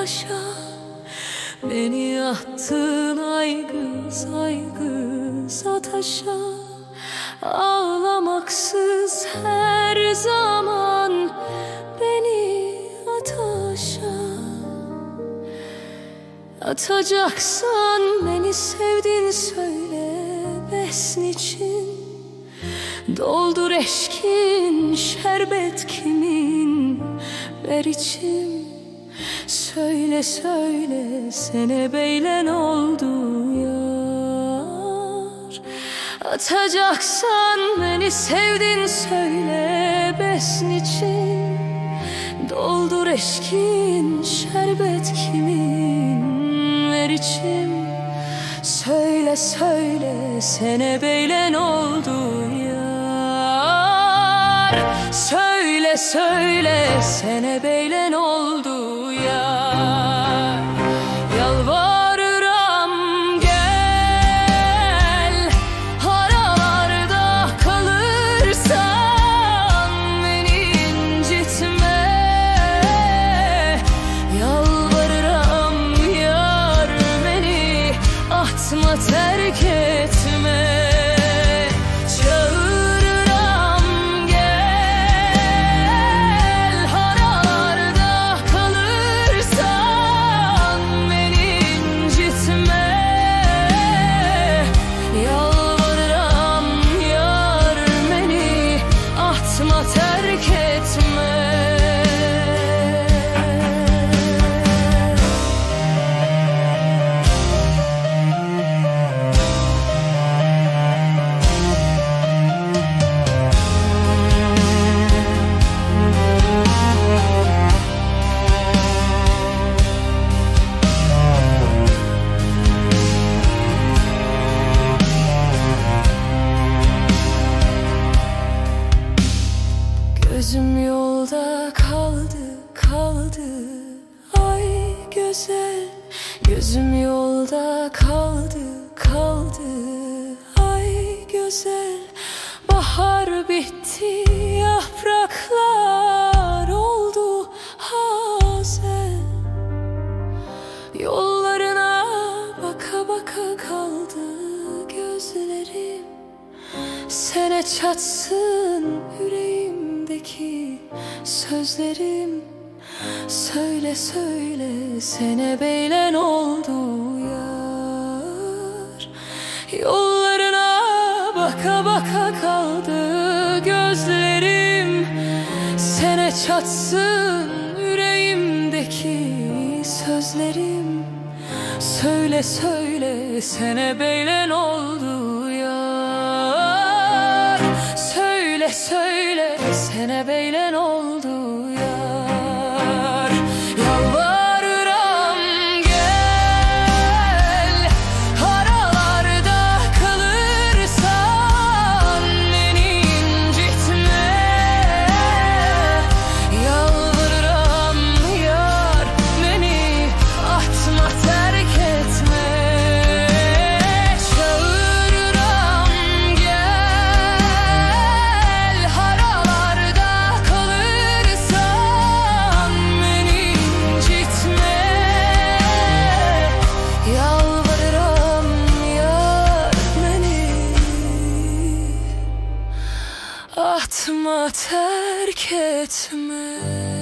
taşa. Beni attın aygız aygız ataşa. Ağlamaksız her zaman beni ataşa. Atacaksan beni sevdin söyle besin için. Doldur eşkin şerbet kimin ver içim. Söyle söyle sene beylen oldu yar. Atacaksan beni sevdin söyle besin için. Doldur eşkin şerbet kimin ver içim. Söyle söyle sene beylen oldu yar. Söyle söyle sene beylen oldu yar. Yalvarırım gel, haralarda kalırsan beni incitme. Yalvarırım yar beni atma terk etme. Terk etme. Gözüm yolda kaldı kaldı ay güzel. Gözüm yolda kaldı kaldı ay güzel. Bahar bitti yapraklar oldu hazen. Yollarına baka baka kaldı gözlerim. Sene çatsın yüreğimdeki sözlerim. Söyle söyle sene beylen oldu yar. Yollarına baka baka kaldı gözlerim. Sene çatsın yüreğimdeki sözlerim. Söyle söyle sene beylen oldu yar. Söyle söyle sene beylen oldu yar. Yalvarırım gel, haralarda kalırsan beni incitme. Yalvarırım yar beni atma terk etme. Çağırırım gel, haralarda kalırsan beni incitme. Yalvarırım yar beni atma terk etme.